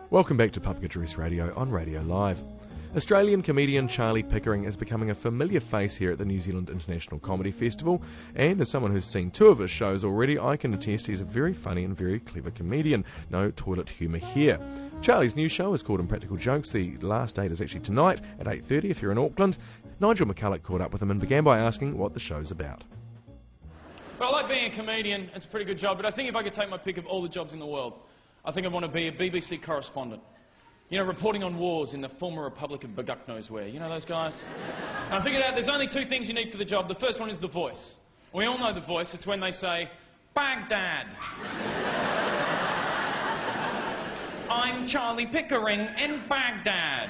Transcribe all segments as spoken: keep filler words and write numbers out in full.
Welcome back to Public Address Radio on Radio Live. Australian comedian Charlie Pickering is becoming a familiar face here at the New Zealand International Comedy Festival, and as someone who's seen two of his shows already, I can attest he's a very funny and very clever comedian. No toilet humour here. Charlie's new show is called Impractical Jokes. The last date is actually tonight at eight thirty if you're in Auckland. Nigel McCulloch caught up with him and began by asking what the show's about. Well, I like being a comedian. It's a pretty good job, but I think if I could take my pick of all the jobs in the world, I think I'd want to be a B B C correspondent. You know, reporting on wars in the former Republic of Baguk knows where. You know those guys? And I figured out there's only two things you need for the job. The first one is the voice. We all know the voice. It's when they say, Baghdad. I'm Charlie Pickering in Baghdad.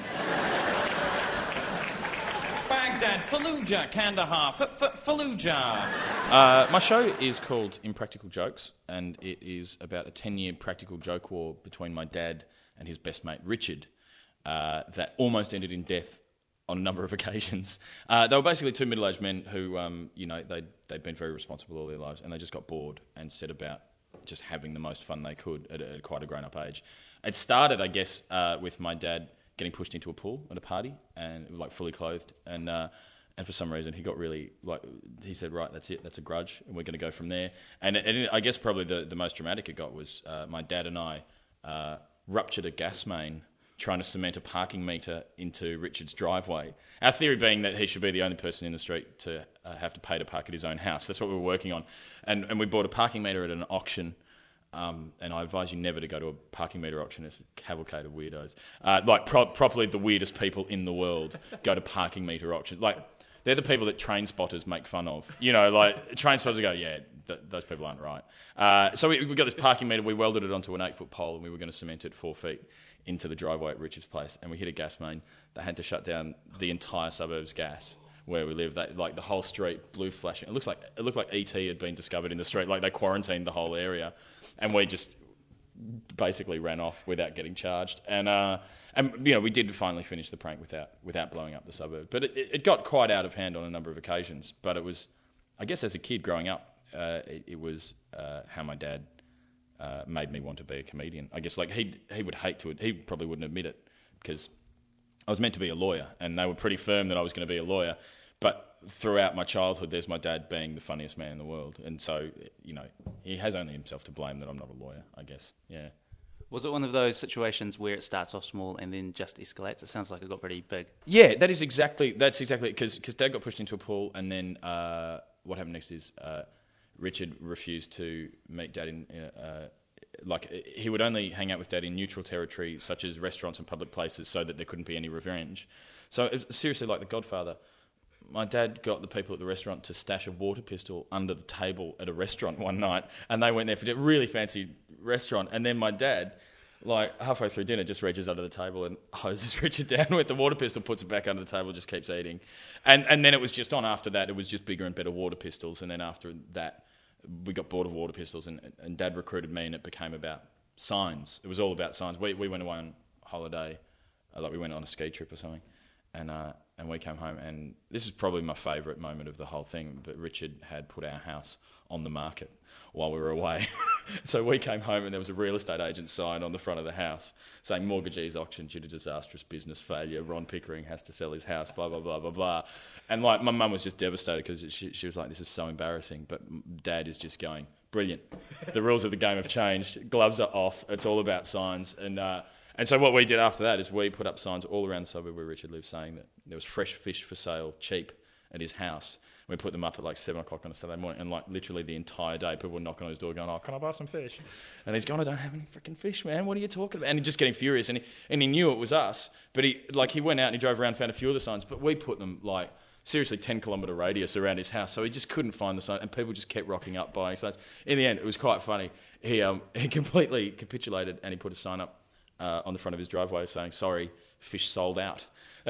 Baghdad, Fallujah, Kandahar, F- F- Fallujah. Uh, my show is called Impractical Jokes, and it is about a ten-year practical joke war between my dad and his best mate Richard uh, that almost ended in death on a number of occasions. Uh, they were basically two middle-aged men who, um, you know, they'd, they'd been very responsible all their lives, and they just got bored and set about just having the most fun they could at, at quite a grown-up age. It started, I guess, uh, with my dad getting pushed into a pool at a party, and like fully clothed, and uh, and for some reason he got really, like, he said, right, that's it, that's a grudge, and we're going to go from there. And, it, and I guess probably the, the most dramatic it got was uh, my dad and I uh, ruptured a gas main trying to cement a parking meter into Richard's driveway. Our theory being that he should be the only person in the street to uh, have to pay to park at his own house. That's what we were working on. And, and we bought a parking meter at an auction. Um, and I advise you never to go to a parking meter auction. It's a cavalcade of weirdos. Uh, like pro- properly the weirdest people in the world go to parking meter auctions. Like, they're the people that train spotters make fun of. You know, like, train spotters go, yeah, th- those people aren't right. Uh, so we, we got this parking meter, we welded it onto an eight-foot pole, and we were going to cement it four feet into the driveway at Richard's place, and we hit a gas main. They had to shut down the entire suburb's gas where we live. They, like, the whole street, blue flashing. It looks like it looked like E T had been discovered in the street. Like, they quarantined the whole area, and we just basically ran off without getting charged. And uh, and you know, we did finally finish the prank without without blowing up the suburb. But it, it got quite out of hand on a number of occasions. But it was, I guess, as a kid growing up, uh, it, it was uh, how my dad uh, made me want to be a comedian. I guess, like, he he would hate to, he probably wouldn't admit it, because I was meant to be a lawyer, and they were pretty firm that I was going to be a lawyer. But throughout my childhood, there's my dad being the funniest man in the world. And so, you know, he has only himself to blame that I'm not a lawyer, I guess. Yeah. Was it one of those situations where it starts off small and then just escalates? It sounds like it got pretty big. Yeah, that is exactly, that's exactly, because Dad got pushed into a pool, and then uh, what happened next is uh, Richard refused to meet Dad in, uh, like, he would only hang out with Dad in neutral territory, such as restaurants and public places, so that there couldn't be any revenge. So it was seriously like The Godfather. My dad got the people at the restaurant to stash a water pistol under the table at a restaurant one night, and they went there for a really fancy restaurant. And then my dad, like, halfway through dinner, just reaches under the table and hoses Richard down with the water pistol, puts it back under the table, just keeps eating. And and then it was just on after that, it was just bigger and better water pistols. And then after that, we got bored of water pistols, and, and Dad recruited me, and it became about signs. It was all about signs. We we went away on holiday, uh, like we went on a ski trip or something, and uh, and we came home, and this is probably my favourite moment of the whole thing, but Richard had put our house on the market while we were away. So we came home, and there was a real estate agent sign on the front of the house saying, mortgagee's auction due to disastrous business failure, Ron Pickering has to sell his house, blah, blah, blah, blah, blah. And, like, my mum was just devastated, because she, she was like, this is so embarrassing. But Dad is just going, brilliant. The rules of the game have changed. Gloves are off. It's all about signs. And uh, and so what we did after that is we put up signs all around the suburb where Richard lived, saying that there was fresh fish for sale, cheap, at his house. We put them up at like seven o'clock on a Saturday morning, and like literally the entire day people were knocking on his door going, oh, can I buy some fish? And he's going, I don't have any freaking fish, man. What are you talking about? And he's just getting furious, and he, and he knew it was us, but he like he went out and he drove around, found a few of the signs, but we put them like seriously ten kilometre radius around his house, so he just couldn't find the sign, and people just kept rocking up buying signs. In the end, it was quite funny. He um he completely capitulated, and he put a sign up uh, on the front of his driveway saying, sorry, fish sold out.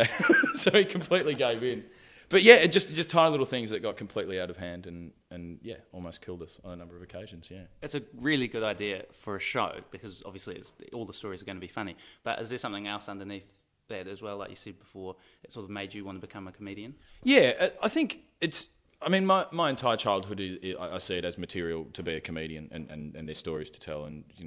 So he completely gave in. But yeah, it just just tiny little things that got completely out of hand, and, and yeah, almost killed us on a number of occasions, yeah. It's a really good idea for a show, because obviously it's, all the stories are going to be funny. But is there something else underneath that as well, like you said before, it sort of made you want to become a comedian? Yeah, I think it's, I mean, my, my entire childhood, is, I see it as material to be a comedian, and, and, and there's stories to tell, and, you know,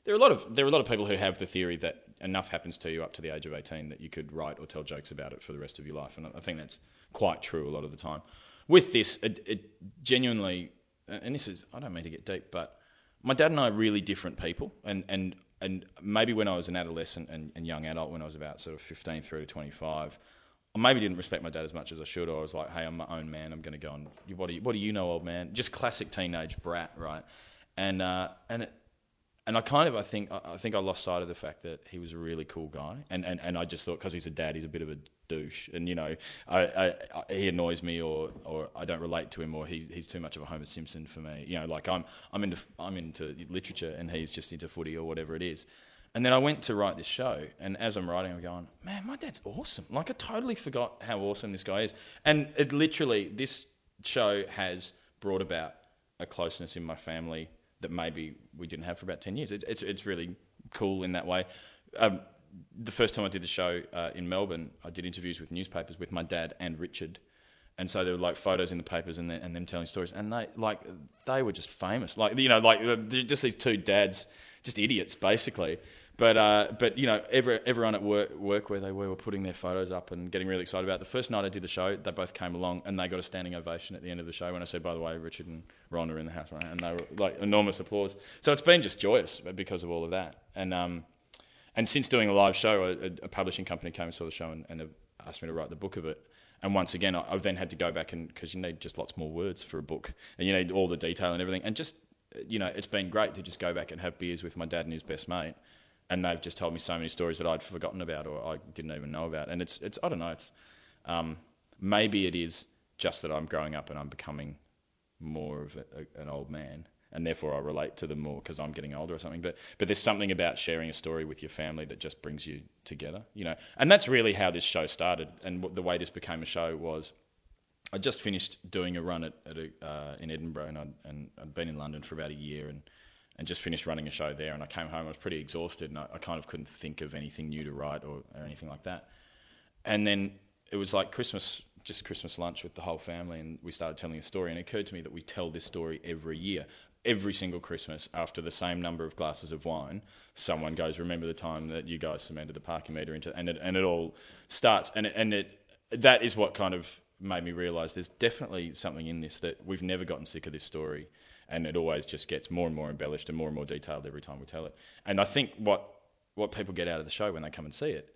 there are a lot of there are a lot of people who have the theory that enough happens to you up to the age of eighteen that you could write or tell jokes about it for the rest of your life, and I think that's quite true a lot of the time. With this, it, it genuinely, and this is, I don't mean to get deep, but my dad and I are really different people, and and, and maybe when I was an adolescent and, and young adult, when I was about sort of fifteen through to twenty-five, I maybe didn't respect my dad as much as I should, or I was like, hey, I'm my own man, I'm going to go and, what do you, what do you know, old man? Just classic teenage brat, right? And uh, and it, And I kind of, I think, I think I lost sight of the fact that he was a really cool guy, and, and, and I just thought because he's a dad, he's a bit of a douche, and you know, I, I, I, he annoys me, or, or I don't relate to him, or he, he's too much of a Homer Simpson for me. You know, like I'm, I'm into, I'm into literature, and he's just into footy or whatever it is. And then I went to write this show, and as I'm writing, I'm going, man, my dad's awesome. Like I totally forgot how awesome this guy is, and it literally, this show has brought about a closeness in my family that maybe we didn't have for about ten years. It's it's, it's really cool in that way. Um, the first time I did the show uh, in Melbourne, I did interviews with newspapers with my dad and Richard, and so there were like photos in the papers and, the, and them telling stories, and they like they were just famous, like you know, like just these two dads, just idiots basically. But uh, but you know, every, everyone at work, work where they were were putting their photos up and getting really excited about it. The first night I did the show, they both came along and they got a standing ovation at the end of the show when I said, by the way, Richard and Ron are in the house, right? And they were like enormous applause. So it's been just joyous because of all of that. And um, and since doing a live show, a, a publishing company came and saw the show and, and asked me to write the book of it. And once again, I, I've then had to go back and because you need just lots more words for a book, and you need all the detail and everything. And just you know, it's been great to just go back and have beers with my dad and his best mate. And they've just told me so many stories that I'd forgotten about or I didn't even know about. And it's, it's I don't know, it's, um, maybe it is just that I'm growing up and I'm becoming more of a, a, an old man, and therefore I relate to them more because I'm getting older or something. But but there's something about sharing a story with your family that just brings you together, you know. And that's really how this show started. And w- the way this became a show was I just finished doing a run at, at a, uh, in Edinburgh, and I'd, and I'd been in London for about a year, and and just finished running a show there, and I came home, I was pretty exhausted, and I, I kind of couldn't think of anything new to write or, or anything like that. And then it was like Christmas, just Christmas lunch with the whole family, and we started telling a story, and it occurred to me that we tell this story every year. Every single Christmas, after the same number of glasses of wine, someone goes, remember the time that you guys cemented the parking meter into, and it, and it all starts, and it, and it that is what kind of made me realise there's definitely something in this, that we've never gotten sick of this story. And it always just gets more and more embellished and more and more detailed every time we tell it. And I think what what people get out of the show when they come and see it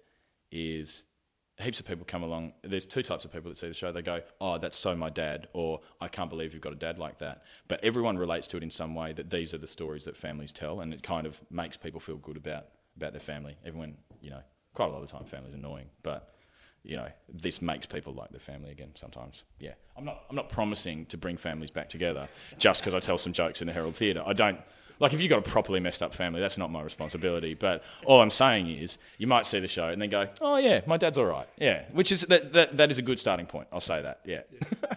is heaps of people come along. There's two types of people that see the show. They go, oh, that's so my dad, or I can't believe you've got a dad like that. But everyone relates to it in some way, that these are the stories that families tell, and it kind of makes people feel good about, about their family. Everyone, you know, quite a lot of the time family's annoying, but you know, this makes people like their family again sometimes. Yeah, I'm not I'm not promising to bring families back together just because I tell some jokes in the Herald Theatre. I don't, like if you've got a properly messed up family, that's not my responsibility. But all I'm saying is you might see the show and then go, oh yeah, my dad's all right. Yeah, which is, that that, that is a good starting point. I'll say that, yeah.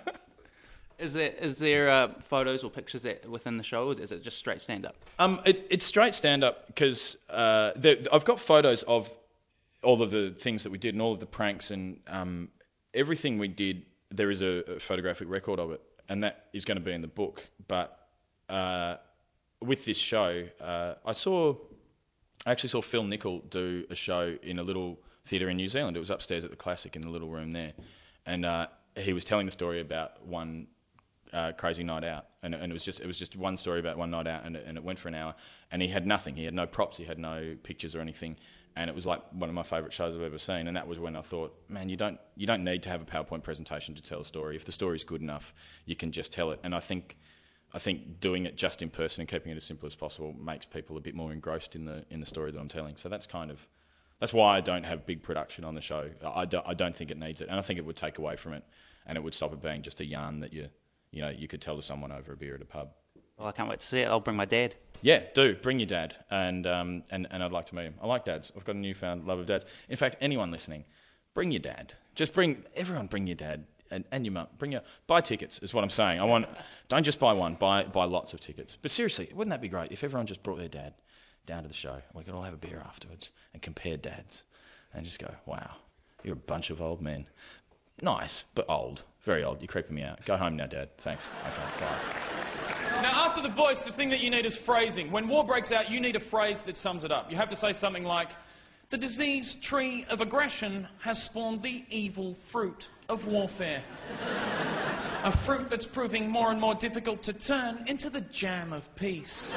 Is there is there uh, photos or pictures that within the show, or is it just straight stand-up? Um, it, it's straight stand-up because uh, I've got photos of all of the things that we did and all of the pranks and um, everything we did. There is a, a photographic record of it, and that is going to be in the book. But uh, with this show, uh, I saw, I actually saw Phil Nicol do a show in a little theatre in New Zealand. It was upstairs at the Classic in the little room there, and uh, he was telling the story about one uh, crazy night out, and, and it was just it was just one story about one night out, and it, and it went for an hour, and he had nothing. He had no props. He had no pictures or anything. And it was like one of my favourite shows I've ever seen. And that was when I thought, man, you don't you don't need to have a PowerPoint presentation to tell a story. If the story's good enough, you can just tell it. And I think I think doing it just in person and keeping it as simple as possible makes people a bit more engrossed in the in the story that I'm telling. So that's kind of that's why I don't have big production on the show. I don't, I don't think it needs it, and I think it would take away from it, and it would stop it being just a yarn that you you know you could tell to someone over a beer at a pub. Well, I can't wait to see it. I'll bring my dad. Yeah, do. Bring your dad, and um, and, and I'd like to meet him. I like dads. I've got a newfound love of dads. In fact, anyone listening, bring your dad. Just bring, everyone bring your dad and, and your mum. Bring your, buy tickets is what I'm saying. I want, don't just buy one, buy buy lots of tickets. But seriously, wouldn't that be great if everyone just brought their dad down to the show, and we could all have a beer afterwards and compare dads and just go, wow, you're a bunch of old men. Nice, but old. Very old. You're creeping me out. Go home now, Dad. Thanks. Okay, go. Now, after the voice, the thing that you need is phrasing. When war breaks out, you need a phrase that sums it up. You have to say something like, the disease tree of aggression has spawned the evil fruit of warfare. A fruit that's proving more and more difficult to turn into the jam of peace.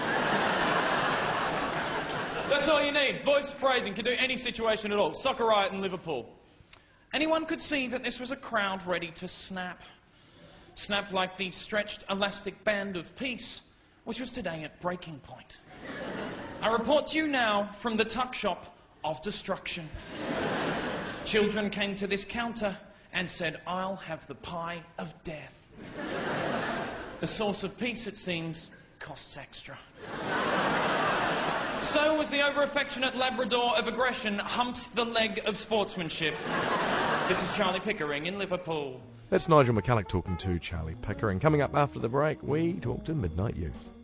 That's all you need. Voice, phrasing, can do any situation at all. Soccer riot in Liverpool. Anyone could see that this was a crowd ready to snap. Snap like the stretched elastic band of peace, which was today at breaking point. I report to you now from the tuck shop of destruction. Children came to this counter and said, I'll have the pie of death. The source of peace, it seems, costs extra. So as the over-affectionate Labrador of aggression humps the leg of sportsmanship. This is Charlie Pickering in Liverpool. That's Nigel McCulloch talking to Charlie Pickering. Coming up after the break, we talk to Midnight Youth.